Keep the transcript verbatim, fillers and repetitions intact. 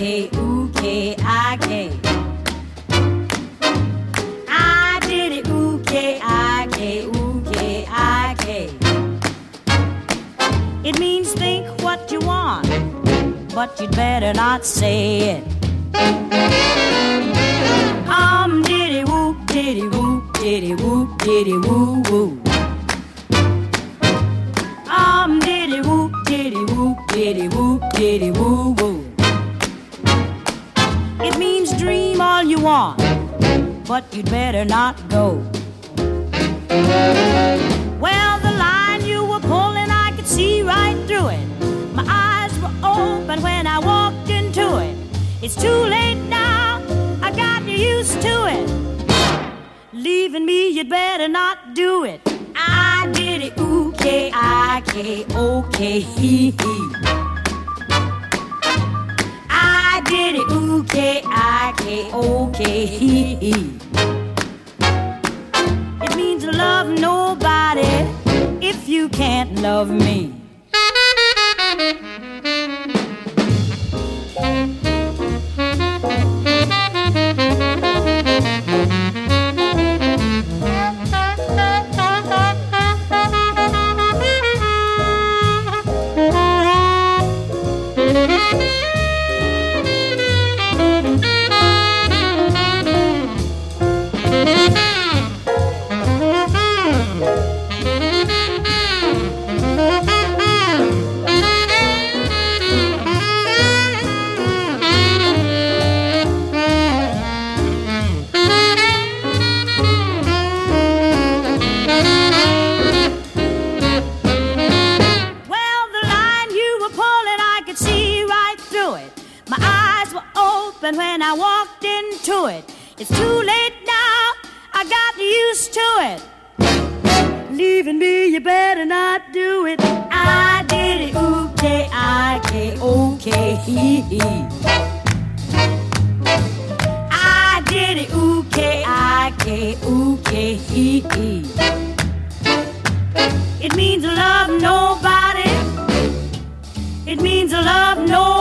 K, ooh, K, I, K. I did it, ooh, K, I, K, ooh, K, I, K. It means think what you want, but you'd better not say it. Um, diddy woo, diddy woo, diddy woo, diddy woo woo. Um, diddy woo, diddy woo, diddy woo, diddy woo woo. It means dream all you want, but you'd better not go. Well, the line you were pulling, I could see right through it. My eyes were open when I walked into it. It's too late now, I got used to it. Leaving me, you'd better not do it. I did it, ooh, K, I, K, okay, hee, hee. I did it, ooh, K, I, K, okay, hee, hee. It means love nobody if you can't love me. But when I walked into it, it's too late now, I got used to it. Leaving me, you better not do it. I did it, ooh, K, I, K, okay, hee, hee. I did it, ooh, K, I, K, okay, hee, hee. It means love nobody. It means love nobody.